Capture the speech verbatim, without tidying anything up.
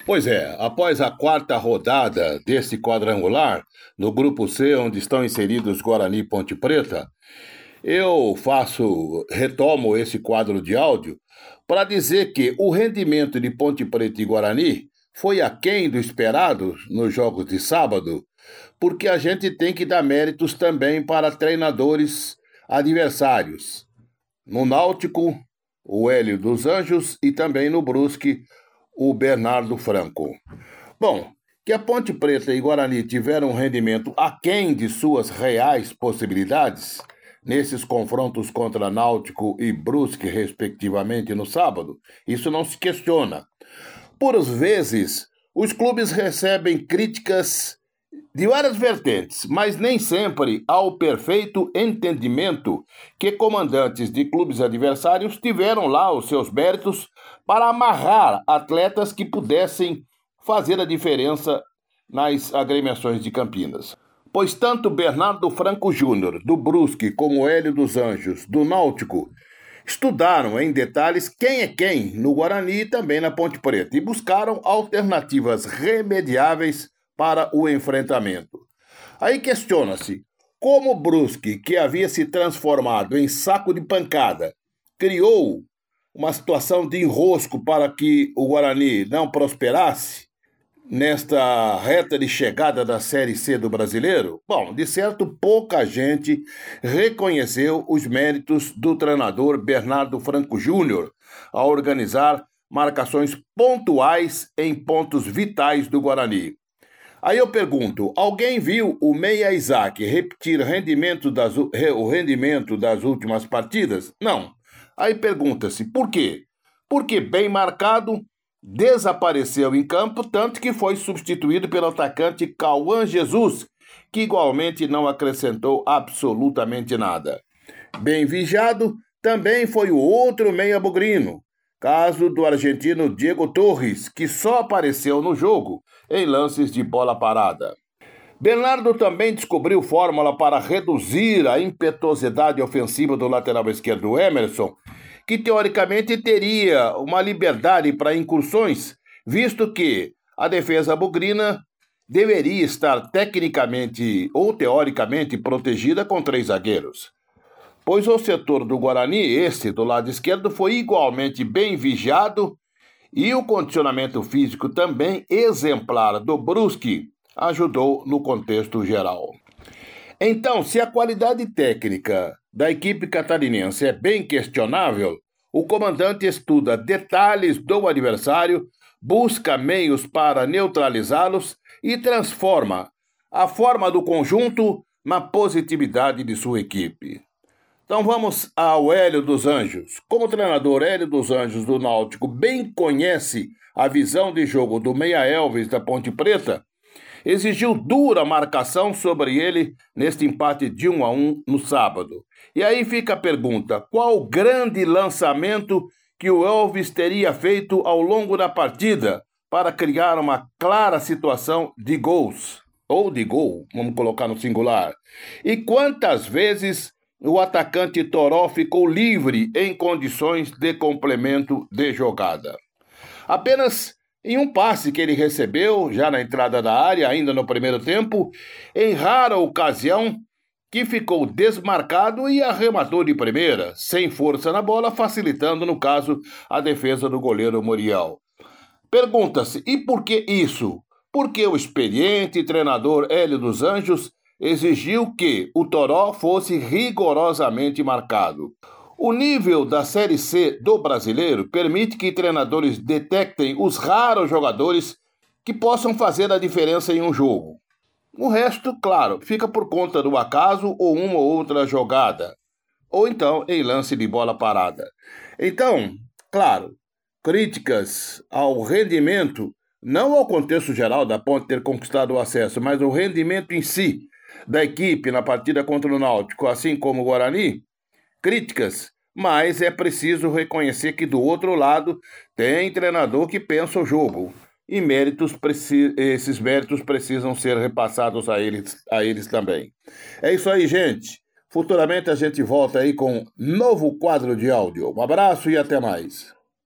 Pois é, após a quarta rodada desse quadrangular, no grupo C, onde estão inseridos Guarani e Ponte Preta, eu faço, retomo esse quadro de áudio para dizer que o rendimento de Ponte Preta e Guarani foi aquém do esperado nos jogos de sábado, porque a gente tem que dar méritos também para treinadores adversários. No Náutico, o Hélio dos Anjos e também no Brusque, o Bernardo Franco. Bom, que a Ponte Preta e Guarani tiveram um rendimento aquém de suas reais possibilidades nesses confrontos contra Náutico e Brusque, respectivamente, no sábado, isso não se questiona. Por vezes, os clubes recebem críticas de várias vertentes, mas nem sempre há o perfeito entendimento que comandantes de clubes adversários tiveram lá os seus méritos para amarrar atletas que pudessem fazer a diferença nas agremiações de Campinas. Pois tanto Bernardo Franco Júnior, do Brusque, como Hélio dos Anjos, do Náutico, estudaram em detalhes quem é quem no Guarani e também na Ponte Preta e buscaram alternativas remediáveis para o enfrentamento. Aí questiona-se como o Brusque, que havia se transformado em saco de pancada, criou uma situação de enrosco para que o Guarani não prosperasse nesta reta de chegada da Série C do Brasileiro? Bom, de certo, pouca gente reconheceu os méritos do treinador Bernardo Franco Júnior ao organizar marcações pontuais em pontos vitais do Guarani. Aí eu pergunto, alguém viu o Meia Isaac repetir rendimento das, o rendimento das últimas partidas? Não. Aí pergunta-se, por quê? Porque bem marcado, desapareceu em campo, tanto que foi substituído pelo atacante Cauã Jesus, que igualmente não acrescentou absolutamente nada. Bem vigiado, também foi o outro meia bugrino, caso do argentino Diego Torres, que só apareceu no jogo em lances de bola parada. Bernardo também descobriu fórmula para reduzir a impetuosidade ofensiva do lateral esquerdo Emerson, que teoricamente teria uma liberdade para incursões, visto que a defesa bugrina deveria estar tecnicamente ou teoricamente protegida com três zagueiros. Pois o setor do Guarani, esse do lado esquerdo, foi igualmente bem vigiado e o condicionamento físico também exemplar do Brusque ajudou no contexto geral. Então, se a qualidade técnica da equipe catarinense é bem questionável, o comandante estuda detalhes do adversário, busca meios para neutralizá-los e transforma a forma do conjunto na positividade de sua equipe. Então vamos ao Hélio dos Anjos. Como o treinador Hélio dos Anjos do Náutico bem conhece a visão de jogo do Meia Elvis da Ponte Preta, exigiu dura marcação sobre ele neste empate de um a um no sábado. E aí fica a pergunta, qual o grande lançamento que o Elvis teria feito ao longo da partida para criar uma clara situação de gols? Ou de gol, vamos colocar no singular. E quantas vezes o atacante Toró ficou livre em condições de complemento de jogada? Apenas em um passe que ele recebeu, já na entrada da área, ainda no primeiro tempo, em rara ocasião, que ficou desmarcado e arrematou de primeira, sem força na bola, facilitando, no caso, a defesa do goleiro Muriel. Pergunta-se, e por que isso? Porque o experiente treinador Hélio dos Anjos exigiu que o Toró fosse rigorosamente marcado. O nível da Série C do brasileiro permite que treinadores detectem os raros jogadores que possam fazer a diferença em um jogo. O resto, claro, fica por conta do acaso ou uma ou outra jogada, ou então em lance de bola parada. Então, claro, críticas ao rendimento, não ao contexto geral da Ponte ter conquistado o acesso, mas o rendimento em si da equipe na partida contra o Náutico, assim como o Guarani, críticas, mas é preciso reconhecer que do outro lado tem treinador que pensa o jogo e méritos, esses méritos precisam ser repassados a eles, a eles também. É isso aí, gente. Futuramente a gente volta aí com um novo quadro de áudio. Um abraço e até mais.